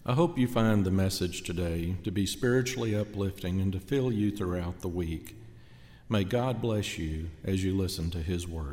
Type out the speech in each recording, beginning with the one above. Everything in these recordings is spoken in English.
I hope you find the message today to be spiritually uplifting and to fill you throughout the week. May God bless you as you listen to His Word.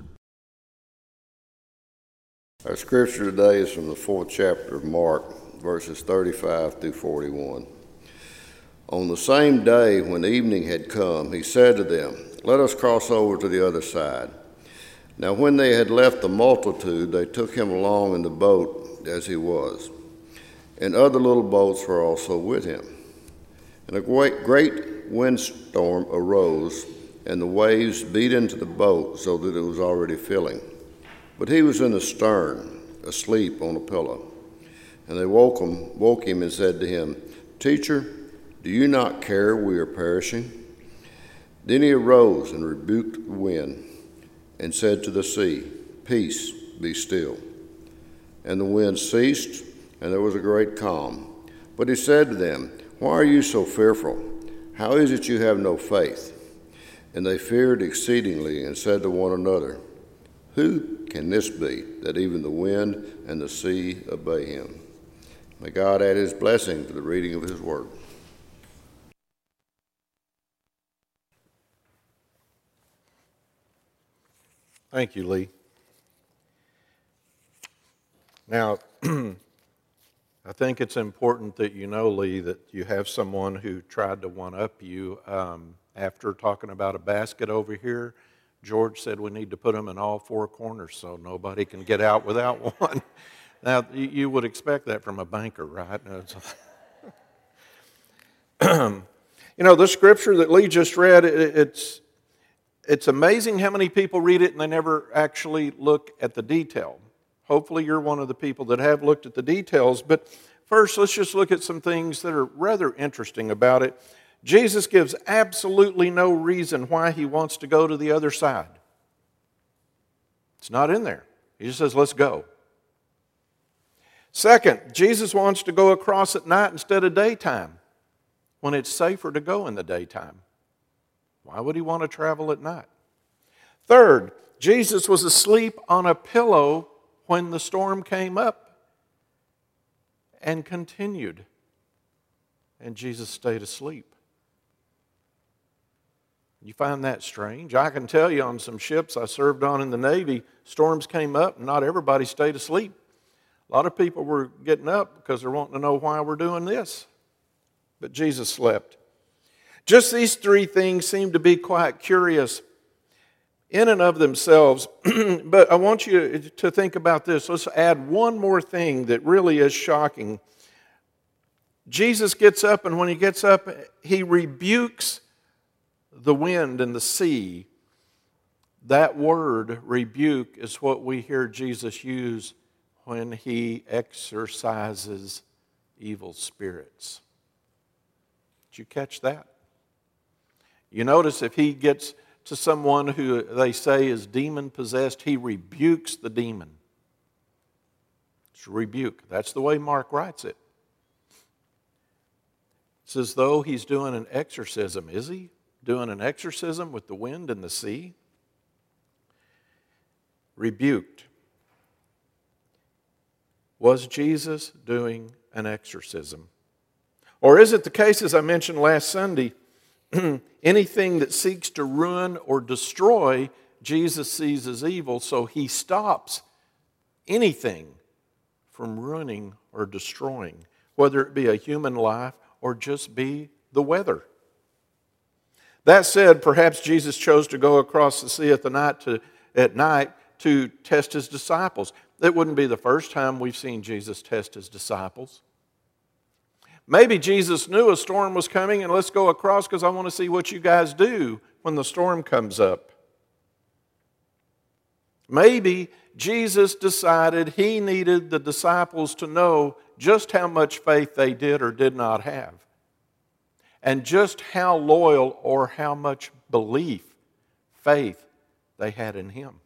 Our scripture today is from the 4th chapter of Mark, verses 35 through 41. On the same day when evening had come, he said to them, "Let us cross over to the other side." Now when they had left the multitude, they took him along in the boat as he was. And other little boats were also with him. And a great windstorm arose, and the waves beat into the boat so that it was already filling. But he was in the stern, asleep on a pillow. And they woke him and said to him, "Teacher, do you not care we are perishing?" Then he arose and rebuked the wind and said to the sea, "Peace, be still." And the wind ceased, and there was a great calm. But he said to them, "Why are you so fearful? How is it you have no faith?" And they feared exceedingly and said to one another, "Who can this be, that even the wind and the sea obey him?" May God add his blessing to the reading of his word. Thank you, Lee. Now, I think it's important that you know, Lee, that you have someone who tried to one-up you. After talking about a basket over here, George said we need to put them in all four corners so nobody can get out without one. Now, you would expect that from a banker, right? You know, the scripture that Lee just read, it's amazing how many people read it and they never actually look at the detail. Hopefully you're one of the people that have looked at the details. But first, let's just look at some things that are rather interesting about it. Jesus gives absolutely no reason why he wants to go to the other side. It's not in there. He just says, let's go. Second, Jesus wants to go across at night instead of daytime, when it's safer to go in the daytime. Why would he want to travel at night? Third, Jesus was asleep on a pillow when the storm came up and continued. And Jesus stayed asleep. You find that strange? I can tell you on some ships I served on in the Navy, storms came up and not everybody stayed asleep. A lot of people were getting up because they're wanting to know why we're doing this. But Jesus slept. Just these three things seem to be quite curious in and of themselves. But I want you to think about this. Let's add one more thing that really is shocking. Jesus gets up, and when he gets up, he rebukes the wind and the sea. That word, rebuke, is what we hear Jesus use when he exorcises evil spirits. Did you catch that? You notice if he gets to someone who they say is demon-possessed, he rebukes the demon. It's a rebuke. That's the way Mark writes it. It's as though he's doing an exorcism. Is he doing an exorcism with the wind and the sea? Rebuked. Was Jesus doing an exorcism? Or is it the case, as I mentioned last Sunday, anything that seeks to ruin or destroy, Jesus sees as evil, so he stops anything from ruining or destroying, whether it be a human life or just be the weather. That said, perhaps Jesus chose to go across the sea at night to test his disciples. It wouldn't be the first time we've seen Jesus test his disciples. Maybe Jesus knew a storm was coming and let's go across because I want to see what you guys do when the storm comes up. Maybe Jesus decided he needed the disciples to know just how much faith they did or did not have, and just how loyal or how much belief, faith they had in him.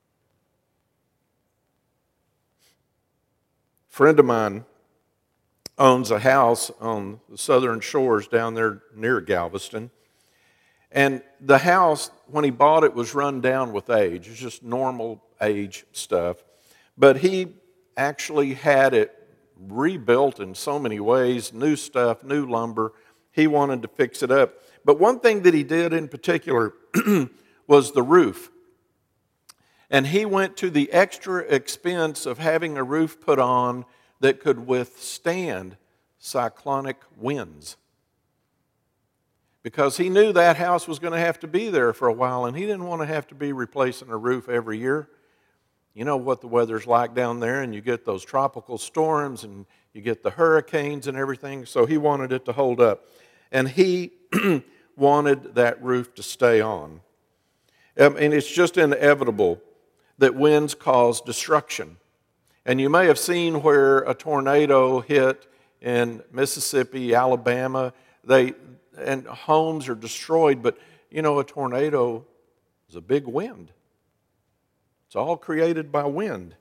A friend of mine owns a house on the southern shores down there near Galveston. And the house, when he bought it, was run down with age. It's just normal age stuff. But he actually had it rebuilt in so many ways, new stuff, new lumber. He wanted to fix it up. But one thing that he did in particular was the roof. And he went to the extra expense of having a roof put on that could withstand cyclonic winds. Because he knew that house was going to have to be there for a while, and he didn't want to have to be replacing a roof every year. You know what the weather's like down there, and you get those tropical storms, and you get the hurricanes and everything, so he wanted it to hold up. And he wanted that roof to stay on. And it's just inevitable that winds cause destruction. And you may have seen where a tornado hit in Mississippi, Alabama, and homes are destroyed, but you know, a tornado is a big wind. It's all created by wind.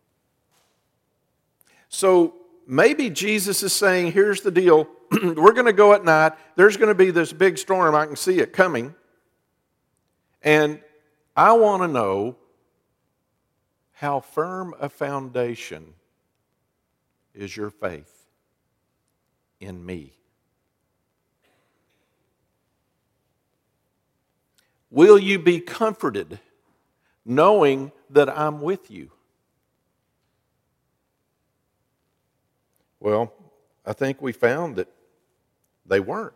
So maybe Jesus is saying, here's the deal. We're going to go at night. There's going to be this big storm. I can see it coming. And I want to know how firm a foundation is your faith in me. Will you be comforted knowing that I'm with you? Well, I think we found that they weren't.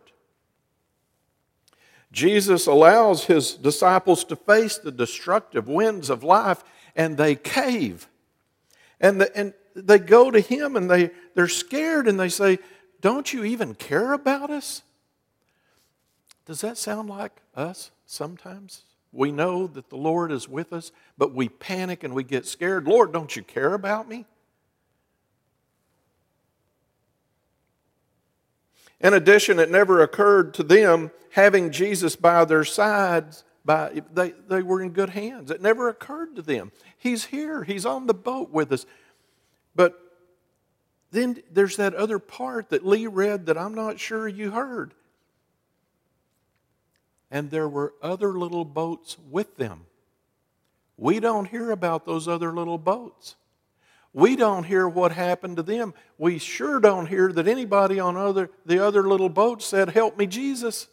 Jesus allows his disciples to face the destructive winds of life, and they cave. And they go to him, and they're scared, and they say, don't you even care about us? Does that sound like us sometimes? We know that the Lord is with us, but we panic and we get scared. Lord, don't you care about me? In addition, it never occurred to them, having Jesus by their sides, they were in good hands. It never occurred to them. He's here. He's on the boat with us. But then there's that other part that Lee read that I'm not sure you heard. And there were other little boats with them. We don't hear about those other little boats. We don't hear what happened to them. We sure don't hear that anybody on the other little boat said, help me, Jesus.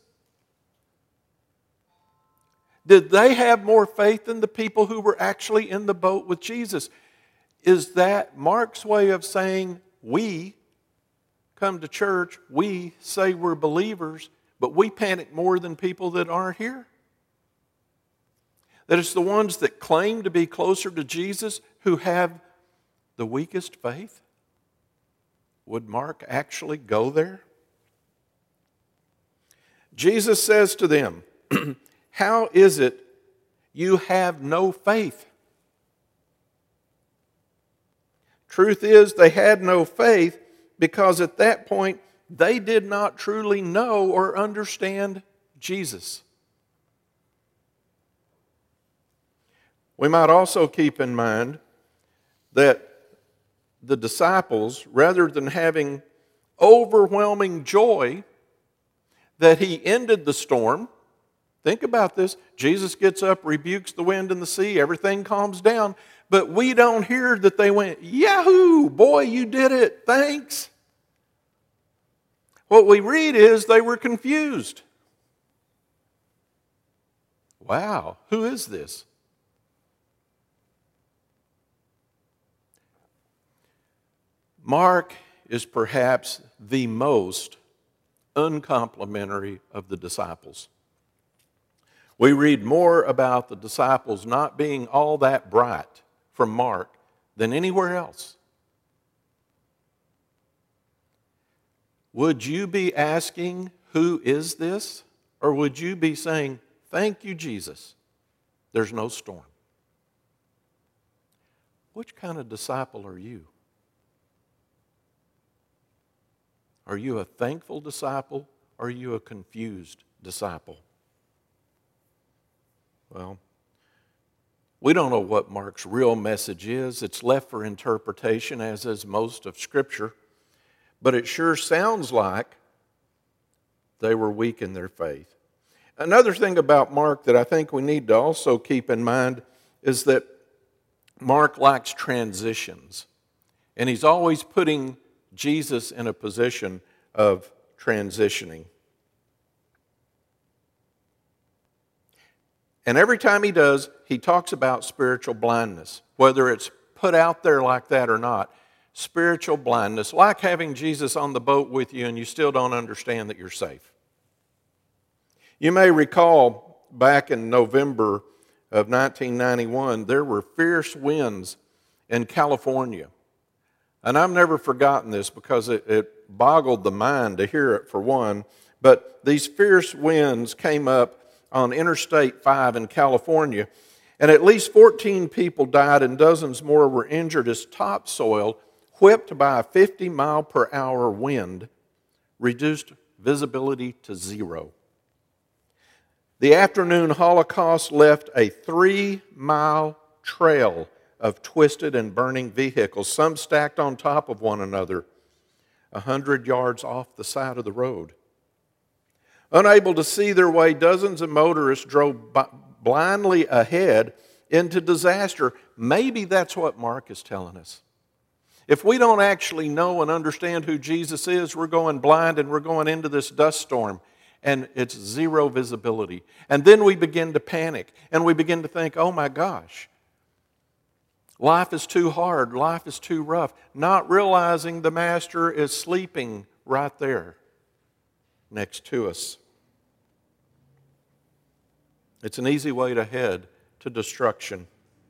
Did they have more faith than the people who were actually in the boat with Jesus? Is that Mark's way of saying we come to church, we say we're believers, but we panic more than people that aren't here? That it's the ones that claim to be closer to Jesus who have the weakest faith? Would Mark actually go there? Jesus says to them, how is it you have no faith? Truth is, they had no faith because at that point, they did not truly know or understand Jesus. We might also keep in mind that the disciples, rather than having overwhelming joy that he ended the storm, think about this, Jesus gets up, rebukes the wind and the sea, everything calms down, but we don't hear that they went, Yahoo, boy, you did it, thanks. What we read is they were confused. Wow, who is this? Mark is perhaps the most uncomplimentary of the disciples. We read more about the disciples not being all that bright from Mark than anywhere else. Would you be asking, who is this? Or would you be saying, thank you, Jesus, there's no storm? Which kind of disciple are you? Are you a thankful disciple or are you a confused disciple? Well, we don't know what Mark's real message is. It's left for interpretation, as is most of Scripture. But it sure sounds like they were weak in their faith. Another thing about Mark that I think we need to also keep in mind is that Mark likes transitions. And he's always putting Jesus in a position of transitioning. And every time he does, he talks about spiritual blindness, whether it's put out there like that or not. Spiritual blindness, like having Jesus on the boat with you and you still don't understand that you're safe. You may recall back in November of 1991, there were fierce winds in California. And I've never forgotten this because it boggled the mind to hear it, for one. But these fierce winds came up on Interstate 5 in California, and at least 14 people died and dozens more were injured as topsoil, whipped by a 50-mile-per-hour wind, reduced visibility to zero. The afternoon holocaust left a 3-mile trail of twisted and burning vehicles, some stacked on top of one another, 100 yards off the side of the road. Unable to see their way, dozens of motorists drove blindly ahead into disaster. Maybe that's what Mark is telling us. If we don't actually know and understand who Jesus is, we're going blind and we're going into this dust storm, and it's zero visibility. And then we begin to panic, and we begin to think, oh my gosh, life is too hard, life is too rough, not realizing the Master is sleeping right there next to us. It's an easy way to head to destruction.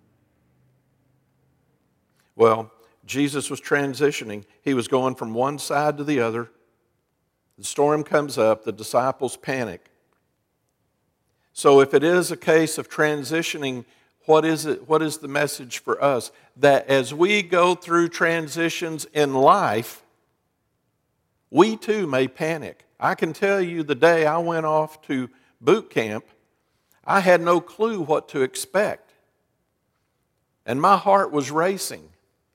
Well, Jesus was transitioning. He was going from one side to the other. The storm comes up. The disciples panic. So if it is a case of transitioning, what is it? What is the message for us? That as we go through transitions in life, we too may panic. I can tell you the day I went off to boot camp, I had no clue what to expect. And my heart was racing.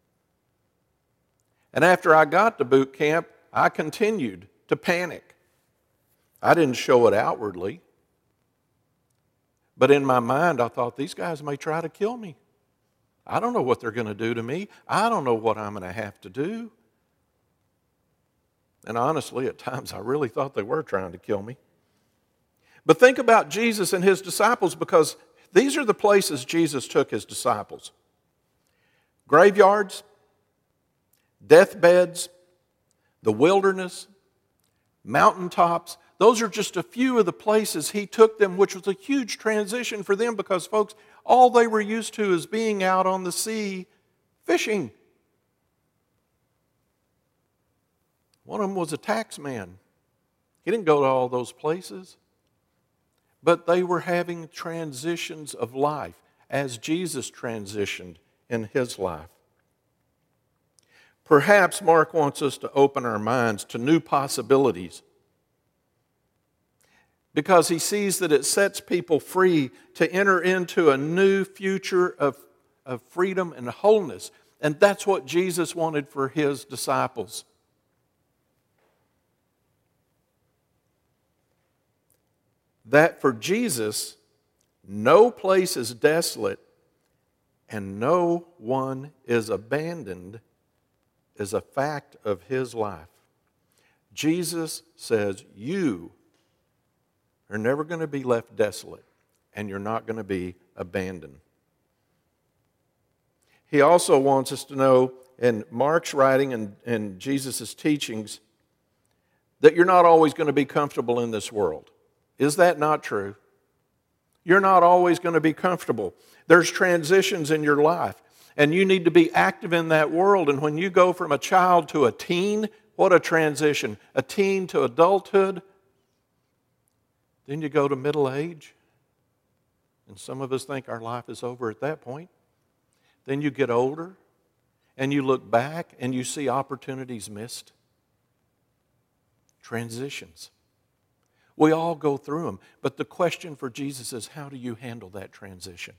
And after I got to boot camp, I continued to panic. I didn't show it outwardly. But in my mind, I thought, these guys may try to kill me. I don't know what they're going to do to me. I don't know what I'm going to have to do. And honestly, at times, I really thought they were trying to kill me. But think about Jesus and his disciples, because these are the places Jesus took his disciples. Graveyards, deathbeds, the wilderness, mountaintops. Those are just a few of the places he took them, which was a huge transition for them because, folks, all they were used to is being out on the sea fishing. One of them was a tax man. He didn't go to all those places. But they were having transitions of life as Jesus transitioned in his life. Perhaps Mark wants us to open our minds to new possibilities because he sees that it sets people free to enter into a new future of freedom and wholeness. And that's what Jesus wanted for his disciples. That for Jesus, no place is desolate and no one is abandoned is a fact of his life. Jesus says you are never going to be left desolate and you're not going to be abandoned. He also wants us to know in Mark's writing and Jesus' teachings that you're not always going to be comfortable in this world. Is that not true? You're not always going to be comfortable. There's transitions in your life, and you need to be active in that world. And when you go from a child to a teen, what a transition. A teen to adulthood. Then you go to middle age, and some of us think our life is over at that point. Then you get older, and you look back, and you see opportunities missed. Transitions. We all go through them. But the question for Jesus is, how do you handle that transition?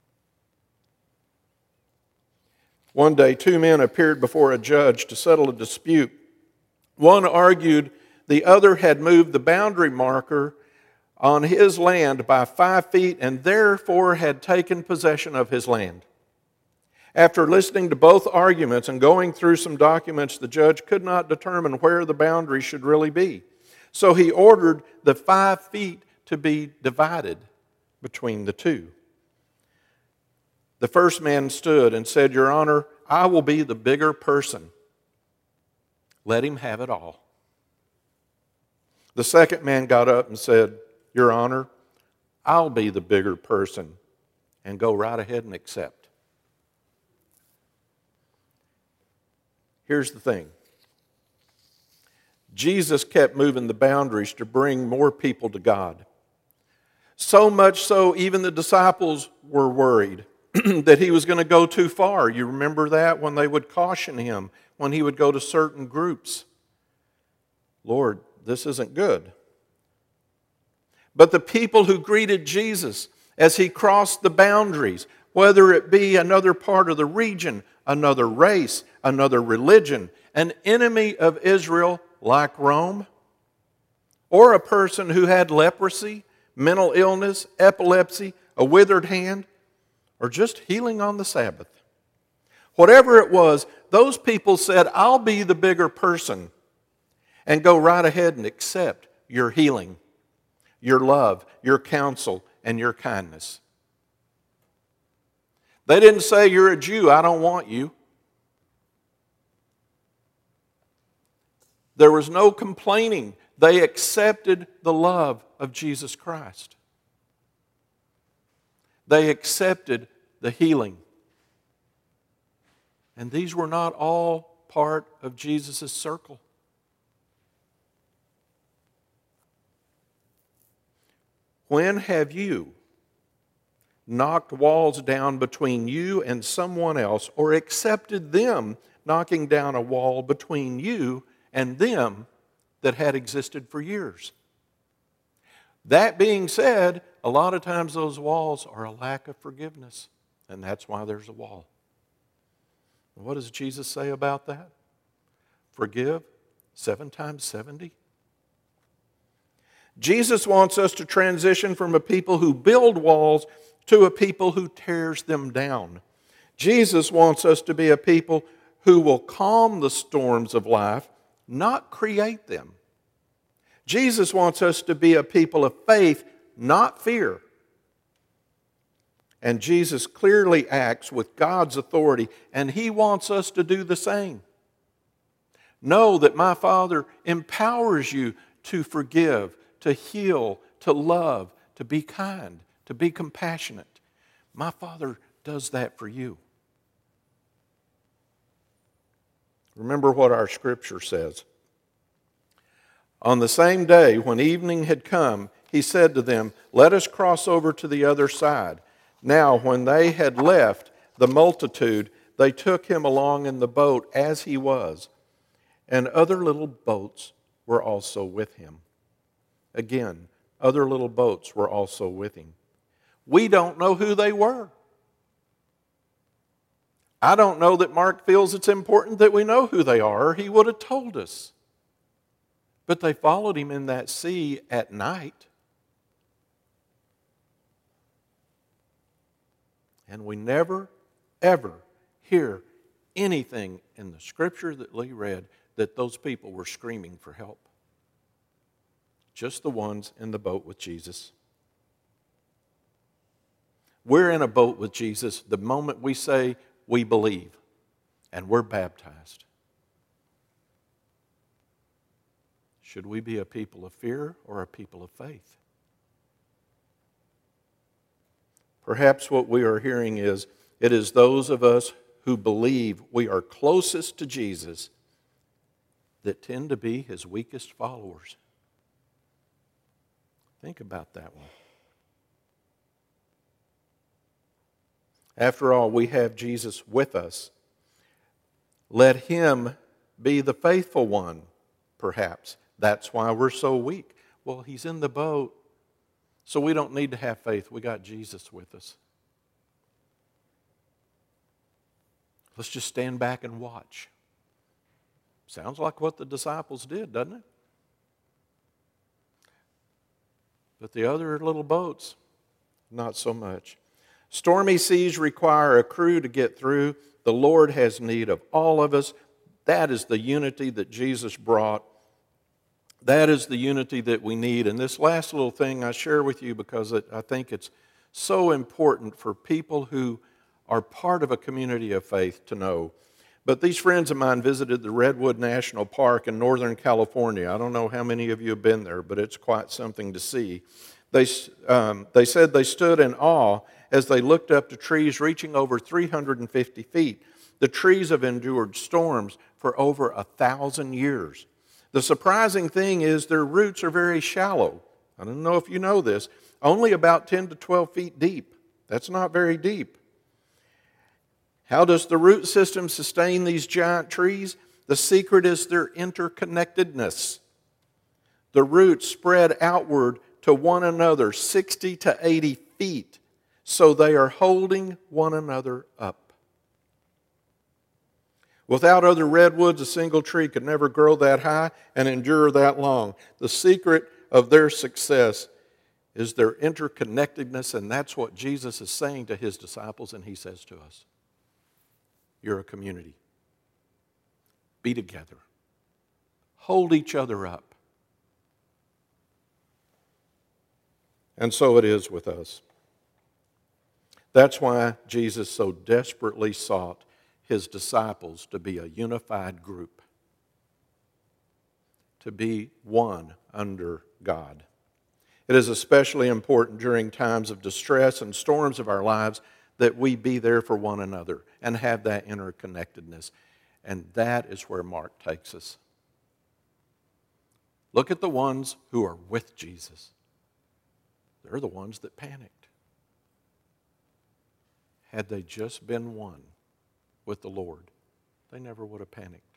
One day, two men appeared before a judge to settle a dispute. One argued the other had moved the boundary marker on his land by 5 feet and therefore had taken possession of his land. After listening to both arguments and going through some documents, the judge could not determine where the boundary should really be. So he ordered the 5 feet to be divided between the two. The first man stood and said, "Your Honor, I will be the bigger person. Let him have it all." The second man got up and said, "Your Honor, I'll be the bigger person," and go right ahead and accept. Here's the thing. Jesus kept moving the boundaries to bring more people to God. So much so, even the disciples were worried that he was going to go too far. You remember that when they would caution him when he would go to certain groups. Lord, this isn't good. But the people who greeted Jesus as he crossed the boundaries, whether it be another part of the region, another race, another religion, an enemy of Israel like Rome, or a person who had leprosy, mental illness, epilepsy, a withered hand, or just healing on the Sabbath. Whatever it was, those people said, "I'll be the bigger person," and go right ahead and accept your healing, your love, your counsel, and your kindness. They didn't say, "You're a Jew, I don't want you." There was no complaining. They accepted the love of Jesus Christ. They accepted the healing. And these were not all part of Jesus' circle. When have you knocked walls down between you and someone else, or accepted them knocking down a wall between you and them that had existed for years? That being said, a lot of times those walls are a lack of forgiveness, and that's why there's a wall. What does Jesus say about that? Forgive 7 times 70? Jesus wants us to transition from a people who build walls to a people who tears them down. Jesus wants us to be a people who will calm the storms of life, not create them. Jesus wants us to be a people of faith, not fear. And Jesus clearly acts with God's authority, and He wants us to do the same. Know that my Father empowers you to forgive, to heal, to love, to be kind, to be compassionate. My Father does that for you. Remember what our scripture says. On the same day, when evening had come, He said to them, "Let us cross over to the other side." Now, when they had left the multitude, they took Him along in the boat as He was, and other little boats were also with Him. Again, other little boats were also with Him. We don't know who they were. I don't know that Mark feels it's important that we know who they are, or he would have told us. But they followed Him in that sea at night. And we never, ever hear anything in the scripture that Lee read that those people were screaming for help. Just the ones in the boat with Jesus. We're in a boat with Jesus the moment we say we believe and we're baptized. Should we be a people of fear or a people of faith? Perhaps what we are hearing is, it is those of us who believe we are closest to Jesus that tend to be His weakest followers. Think about that one. After all, we have Jesus with us. Let Him be the faithful one, perhaps. That's why we're so weak. Well, He's in the boat, so we don't need to have faith. We got Jesus with us. Let's just stand back and watch. Sounds like what the disciples did, doesn't it? But the other little boats, not so much. Stormy seas require a crew to get through. The Lord has need of all of us. That is the unity that Jesus brought. That is the unity that we need. And this last little thing I share with you because I think it's so important for people who are part of a community of faith to know. But these friends of mine visited the Redwood National Park in Northern California. I don't know how many of you have been there, but it's quite something to see. They said they stood in awe as they looked up to trees reaching over 350 feet. The trees have endured storms for over 1,000 years. The surprising thing is their roots are very shallow. I don't know if you know this, only about 10 to 12 feet deep. That's not very deep. How does the root system sustain these giant trees? The secret is their interconnectedness. The roots spread outward to one another 60 to 80 feet, so they are holding one another up. Without other redwoods, a single tree could never grow that high and endure that long. The secret of their success is their interconnectedness, and that's what Jesus is saying to his disciples, and he says to us. You're a community. Be together. Hold each other up. And so it is with us. That's why Jesus so desperately sought his disciples to be a unified group, to be one under God. It is especially important during times of distress and storms of our lives that we be there for one another and have that interconnectedness. And that is where Mark takes us. Look at the ones who are with Jesus. They're the ones that panicked. Had they just been one with the Lord, they never would have panicked.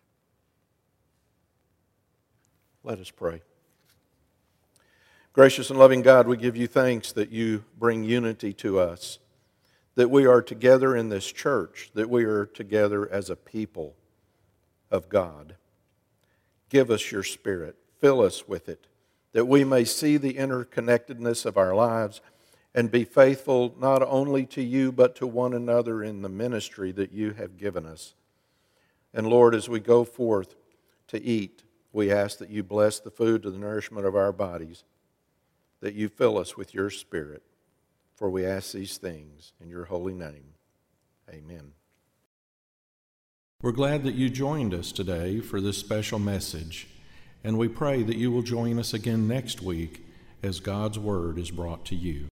Let us pray. Gracious and loving God, we give you thanks that you bring unity to us, that we are together in this church, that we are together as a people of God. Give us your Spirit. Fill us with it, that we may see the interconnectedness of our lives and be faithful not only to you but to one another in the ministry that you have given us. And Lord, as we go forth to eat, we ask that you bless the food to the nourishment of our bodies, that you fill us with your Spirit. For we ask these things in your holy name. Amen. We're glad that you joined us today for this special message, and we pray that you will join us again next week as God's Word is brought to you.